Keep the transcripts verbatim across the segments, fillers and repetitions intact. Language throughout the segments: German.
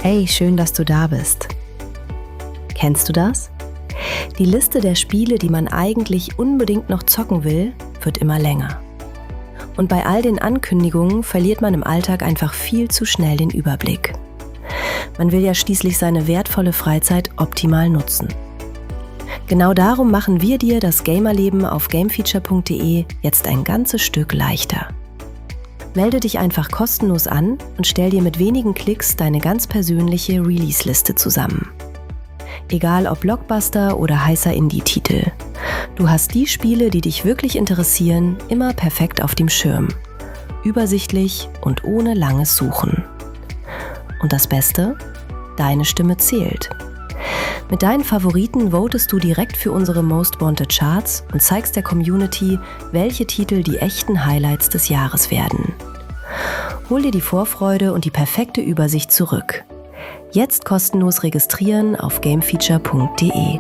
Hey, schön, dass du da bist. Kennst du das? Die Liste der Spiele, die man eigentlich unbedingt noch zocken will, wird immer länger. Und bei all den Ankündigungen verliert man im Alltag einfach viel zu schnell den Überblick. Man will ja schließlich seine wertvolle Freizeit optimal nutzen. Genau darum machen wir dir das Gamerleben auf gamefeature punkt de jetzt ein ganzes Stück leichter. Melde dich einfach kostenlos an und stell dir mit wenigen Klicks deine ganz persönliche Release-Liste zusammen. Egal ob Blockbuster oder heißer Indie-Titel. Du hast die Spiele, die dich wirklich interessieren, immer perfekt auf dem Schirm. Übersichtlich und ohne langes Suchen. Und das Beste? Deine Stimme zählt. Mit deinen Favoriten votest du direkt für unsere Most Wanted Charts und zeigst der Community, welche Titel die echten Highlights des Jahres werden. Hol dir die Vorfreude und die perfekte Übersicht zurück. Jetzt kostenlos registrieren auf gamefeature punkt de.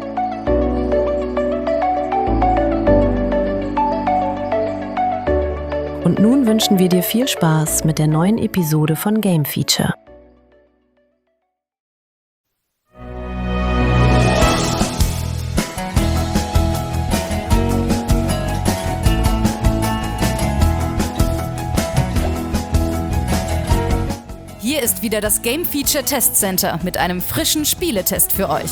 Und nun wünschen wir dir viel Spaß mit der neuen Episode von Game Feature. Hier ist wieder das Game Feature Test Center mit einem frischen Spieletest für euch.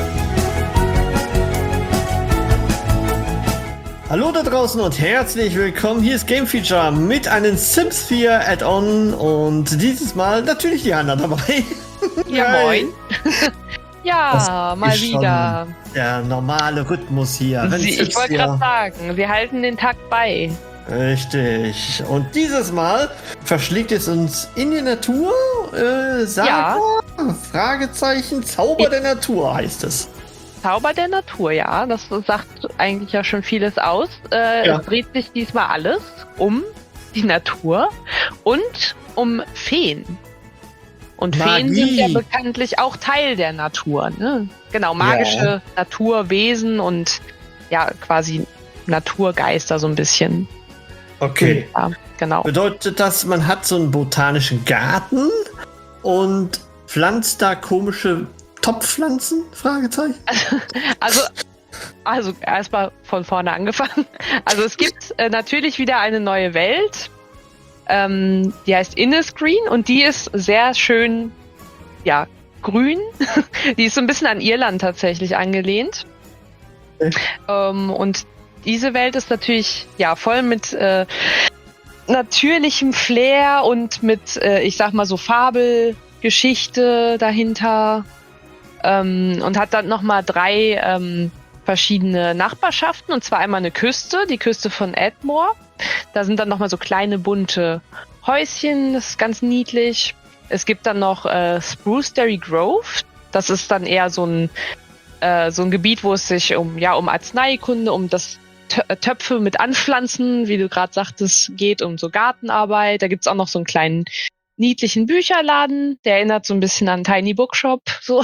Hallo da draußen und herzlich willkommen. Hier ist Game Feature mit einem Sims vier Add-on und dieses Mal natürlich die Hanna dabei. Ja, moin. Ja, das mal ist wieder. Der normale Rhythmus hier. Wenn Sie, ich wollte gerade sagen, wir halten den Takt bei. Richtig. Und dieses Mal verschlägt es uns in die Natur. Äh, Saga? Ja. Fragezeichen. Zauber ja. der Natur heißt es. Zauber der Natur, ja. Das sagt eigentlich ja schon vieles aus. Äh, ja. Es dreht sich diesmal alles um die Natur und um Feen. Und Magie. Feen sind ja bekanntlich auch Teil der Natur. Ne? Genau, magische ja. Naturwesen und ja, quasi Naturgeister so ein bisschen. Okay. Ja, genau. Bedeutet das, man hat so einen botanischen Garten und pflanzt da komische Topfpflanzen? Fragezeichen. Also, also erstmal von vorne angefangen. Also es gibt äh, natürlich wieder eine neue Welt. Ähm, die heißt Innisgreen und die ist sehr schön, ja, grün. Die ist so ein bisschen an Irland tatsächlich angelehnt. Okay. Ähm, und diese Welt ist natürlich ja voll mit äh, natürlichem Flair und mit, äh, ich sag mal so Fabelgeschichte dahinter ähm, und hat dann nochmal drei ähm, verschiedene Nachbarschaften und zwar einmal eine Küste, die Küste von Edmore. Da sind dann nochmal so kleine bunte Häuschen, das ist ganz niedlich. Es gibt dann noch äh, Spruceberry Grove, das ist dann eher so ein äh, so ein Gebiet, wo es sich um ja um Arzneikunde, um das Töpfe mit Anpflanzen, wie du gerade sagtest, geht, um so Gartenarbeit. Da gibt's auch noch so einen kleinen niedlichen Bücherladen, der erinnert so ein bisschen an Tiny Bookshop. So.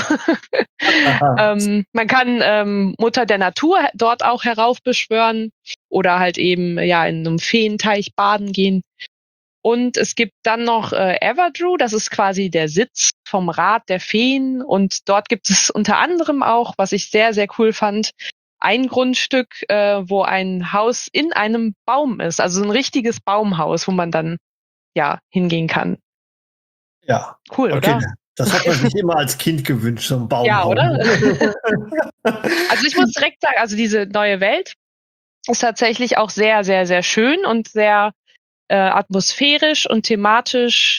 ähm, man kann ähm, Mutter der Natur dort auch heraufbeschwören oder halt eben ja in einem Feenteich baden gehen. Und es gibt dann noch äh, Everdrew, das ist quasi der Sitz vom Rat der Feen und dort gibt es unter anderem auch, was ich sehr, sehr cool fand, ein Grundstück, äh, wo ein Haus in einem Baum ist. Also ein richtiges Baumhaus, wo man dann ja hingehen kann. Ja. Cool, okay. oder? Das hat man sich immer als Kind gewünscht, so ein Baumhaus. Ja, oder? Also ich muss direkt sagen, also diese neue Welt ist tatsächlich auch sehr, sehr, sehr schön und sehr äh, atmosphärisch und thematisch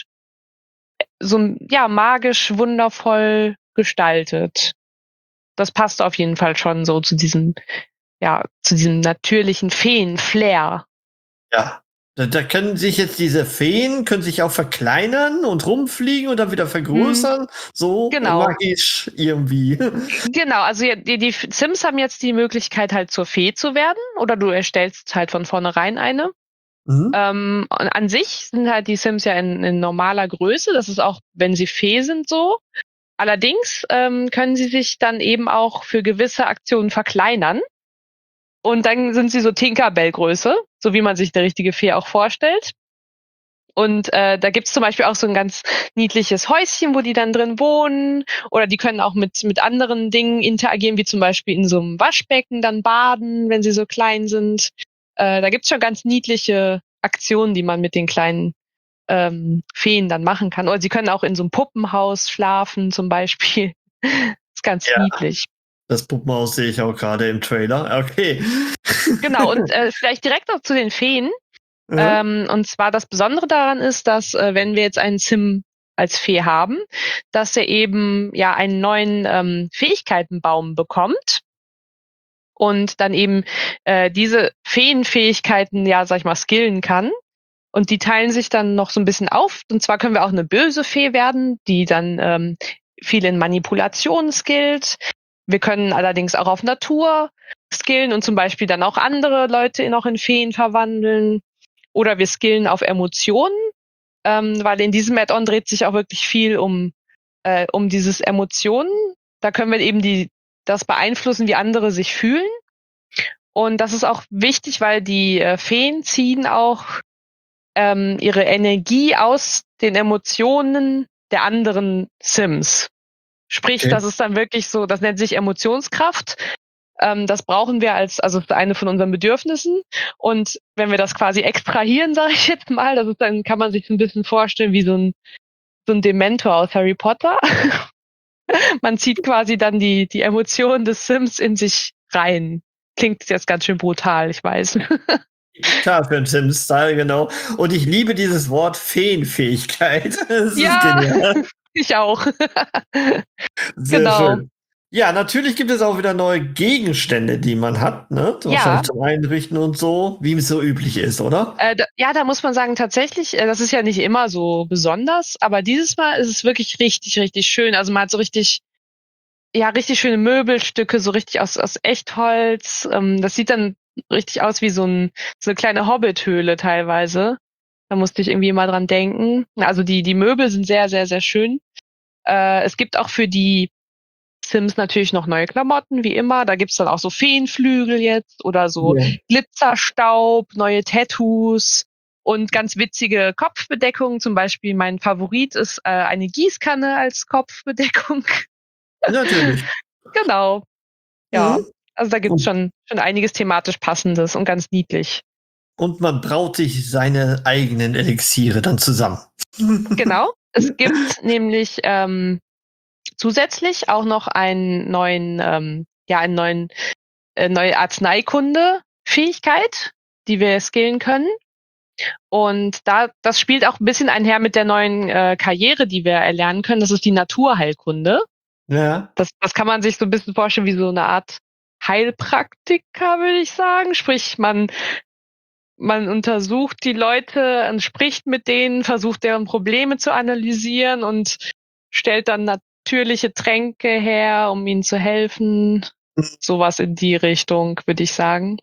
so ja magisch, wundervoll gestaltet. Das passt auf jeden Fall schon so zu diesem, ja, zu diesem natürlichen Feen-Flair. Ja, da, da können sich jetzt diese Feen, können sich auch verkleinern und rumfliegen und dann wieder vergrößern. Hm. So genau. Magisch irgendwie. Genau, also die, die Sims haben jetzt die Möglichkeit halt zur Fee zu werden oder du erstellst halt von vornherein eine. Mhm. Ähm, und an sich sind halt die Sims ja in, in normaler Größe, das ist auch, wenn sie Fee sind so. Allerdings ähm, können sie sich dann eben auch für gewisse Aktionen verkleinern. Und dann sind sie so Tinkerbell-Größe, so wie man sich eine richtige Fee auch vorstellt. Und äh, da gibt's zum Beispiel auch so ein ganz niedliches Häuschen, wo die dann drin wohnen. Oder die können auch mit, mit anderen Dingen interagieren, wie zum Beispiel in so einem Waschbecken dann baden, wenn sie so klein sind. Äh, da gibt's schon ganz niedliche Aktionen, die man mit den kleinen ähm, Feen dann machen kann. Oder sie können auch in so einem Puppenhaus schlafen zum Beispiel. Ist ganz Ja. niedlich. Das Puppenhaus sehe ich auch gerade im Trailer. Okay. Genau, und äh, vielleicht direkt noch zu den Feen. Ja. Ähm, und zwar das Besondere daran ist, dass äh, wenn wir jetzt einen Sim als Fee haben, dass er eben ja einen neuen ähm, Fähigkeitenbaum bekommt und dann eben äh, diese Feenfähigkeiten ja, sag ich mal, skillen kann. Und die teilen sich dann noch so ein bisschen auf. Und zwar können wir auch eine böse Fee werden, die dann ähm, viel in Manipulation skillt. Wir können allerdings auch auf Natur skillen und zum Beispiel dann auch andere Leute noch in Feen verwandeln. Oder wir skillen auf Emotionen, ähm, weil in diesem Add-on dreht sich auch wirklich viel um, äh, um dieses Emotionen. Da können wir eben die, das beeinflussen, wie andere sich fühlen. Und das ist auch wichtig, weil die äh, Feen ziehen auch ähm, ihre Energie aus den Emotionen der anderen Sims. Sprich, Okay. das ist dann wirklich so, das nennt sich Emotionskraft. Ähm, das brauchen wir als, also das ist eine von unseren Bedürfnissen. Und wenn wir das quasi extrahieren, sage ich jetzt mal, das ist, dann kann man sich so ein bisschen vorstellen wie so ein, so ein Dementor aus Harry Potter. Man zieht quasi dann die, die Emotionen des Sims in sich rein. Klingt jetzt ganz schön brutal, ich weiß. Klar, für einen Sim-Style, genau. Und ich liebe dieses Wort Feenfähigkeit. Das Ja, ist genial. ich auch. Sehr Genau. schön. Ja, natürlich gibt es auch wieder neue Gegenstände, die man hat, ne? Ja. Wahrscheinlich zum Einrichten und so, wie es so üblich ist, oder? Äh, da, ja, da muss man sagen, tatsächlich, äh, das ist ja nicht immer so besonders, aber dieses Mal ist es wirklich richtig, richtig schön. Also man hat so richtig, ja, richtig schöne Möbelstücke, so richtig aus, aus Echtholz. Ähm, das sieht dann richtig aus wie so, ein, so eine kleine Hobbit-Höhle teilweise. Da musste ich irgendwie mal dran denken. Also die, die Möbel sind sehr, sehr, sehr schön. Äh, es gibt auch für die Sims natürlich noch neue Klamotten, wie immer. Da gibt's dann auch so Feenflügel jetzt oder so Ja. Glitzerstaub, neue Tattoos und ganz witzige Kopfbedeckungen. Zum Beispiel mein Favorit ist äh, eine Gießkanne als Kopfbedeckung. Natürlich. Genau. Ja, Mhm. also da gibt's Und, schon, schon einiges thematisch Passendes und ganz niedlich. und man braut sich seine eigenen Elixiere dann zusammen. Genau. Es gibt nämlich ähm, zusätzlich auch noch einen neuen, ähm, ja, einen neuen, äh, neue Arzneikunde-Fähigkeit, die wir skillen können. Und da, das spielt auch ein bisschen einher mit der neuen äh, Karriere, die wir erlernen können. Das ist die Naturheilkunde. Ja. Das, das kann man sich so ein bisschen vorstellen wie so eine Art Heilpraktiker, würde ich sagen. Sprich, man, man untersucht die Leute und spricht mit denen, versucht deren Probleme zu analysieren und stellt dann natürliche Tränke her, um ihnen zu helfen. Sowas in die Richtung, würde ich sagen.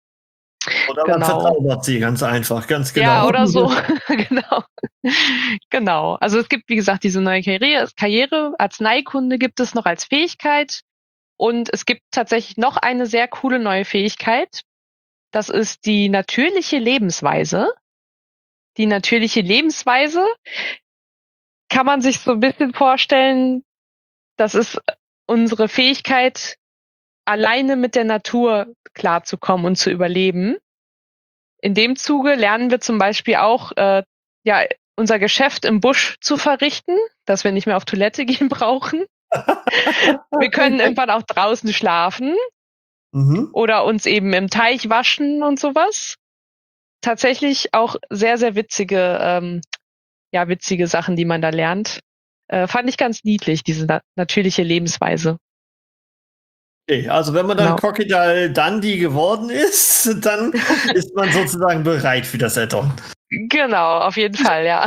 Oder man Genau. verzaubert sie ganz einfach, ganz genau. Ja, oder so. Genau. Genau. Also es gibt, wie gesagt, diese neue Karriere, Karriere, Arzneikunde gibt es noch als Fähigkeit. Und es gibt tatsächlich noch eine sehr coole neue Fähigkeit. Das ist die natürliche Lebensweise. Die natürliche Lebensweise kann man sich so ein bisschen vorstellen, das ist unsere Fähigkeit, alleine mit der Natur klarzukommen und zu überleben. In dem Zuge lernen wir zum Beispiel auch, äh, ja, unser Geschäft im Busch zu verrichten, dass wir nicht mehr auf Toilette gehen brauchen. Wir können irgendwann auch draußen schlafen Mhm. oder uns eben im Teich waschen und sowas. Tatsächlich auch sehr, sehr witzige, ähm, ja, witzige Sachen, die man da lernt. Äh, fand ich ganz niedlich, diese na natürliche Lebensweise. Okay, also wenn man dann Genau. Crocodile Dundee geworden ist, dann ist man sozusagen bereit für das Add-on. Genau, auf jeden Fall, ja.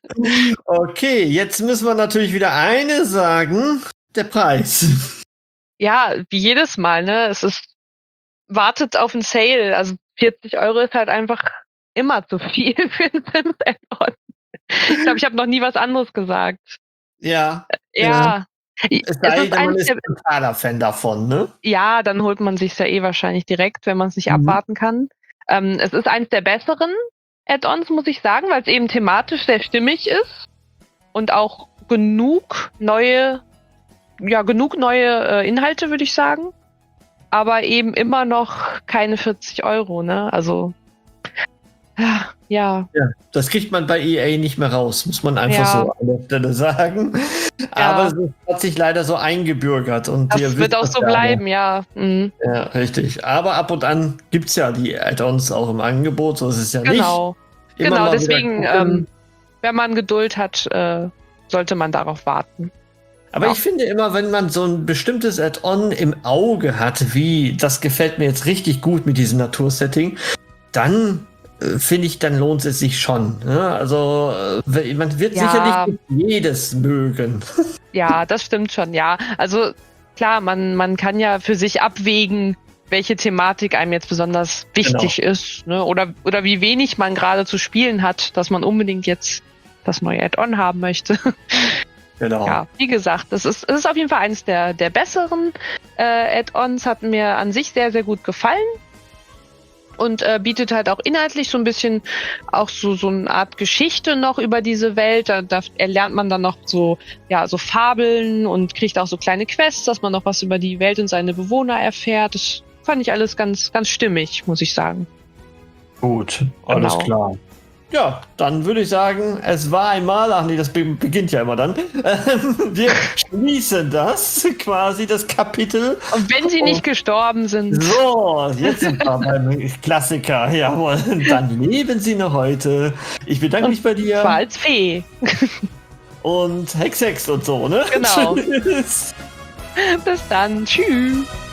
Okay, jetzt müssen wir natürlich wieder eine sagen, der Preis. Ja, wie jedes Mal, ne? Es ist, wartet auf ein Sale. Also vierzig Euro ist halt einfach immer zu viel für ein Sims Add-on. Ich glaube, ich habe noch nie was anderes gesagt. Ja. Ja. Es Es sei ist denn, man eins ist der, ein totaler Fan davon, ne? ja, dann holt man sich's ja eh wahrscheinlich direkt, wenn man es nicht Mhm. abwarten kann. Ähm, es ist eins der besseren Add-ons, muss ich sagen, weil es eben thematisch sehr stimmig ist und auch genug neue, ja, genug neue äh, Inhalte, würde ich sagen. Aber eben immer noch keine vierzig Euro, ne? Also, ja. Ja, das kriegt man bei E A nicht mehr raus, muss man einfach Ja. so an der Stelle sagen. Aber es hat sich leider so eingebürgert. Und Das ihr wird wisst auch das so ja, bleiben, ja. Mhm. Ja, richtig. Aber ab und an gibt es ja die Add-ons auch im Angebot, so ist es ja Genau. nicht. Immer Genau, mal wieder deswegen, gucken. ähm, wenn man Geduld hat, äh, sollte man darauf warten. Aber ja. ich finde immer, wenn man so ein bestimmtes Add-on im Auge hat, wie das gefällt mir jetzt richtig gut mit diesem Natursetting, dann äh, finde ich, dann lohnt es sich schon. Ne? Also äh, man wird Ja. sicherlich nicht jedes mögen. Ja, das stimmt schon, ja. Also klar, man, man kann ja für sich abwägen, welche Thematik einem jetzt besonders wichtig ist, ne? Oder, oder wie wenig man gerade zu spielen hat, dass man unbedingt jetzt das neue Add-on haben möchte. Genau. Ja, wie gesagt, das ist, es ist auf jeden Fall eines der, der besseren äh, Add-ons, hat mir an sich sehr, sehr gut gefallen und äh, bietet halt auch inhaltlich so ein bisschen auch so, so eine Art Geschichte noch über diese Welt. Da, da erlernt man dann noch so, ja, so Fabeln und kriegt auch so kleine Quests, dass man noch was über die Welt und seine Bewohner erfährt. Das fand ich alles ganz, ganz stimmig, muss ich sagen. Gut, alles Genau. klar. Ja, dann würde ich sagen, es war einmal, ach nee, das be- beginnt ja immer dann. Ähm, wir schließen das, quasi das Kapitel. Und wenn sie nicht gestorben sind. So, jetzt sind wir beim Klassiker. Jawohl, dann leben sie noch heute. Ich bedanke mich bei dir. Zwar als Fee. Und Hex Hex und so, ne? Genau. Tschüss. Bis dann. Tschüss.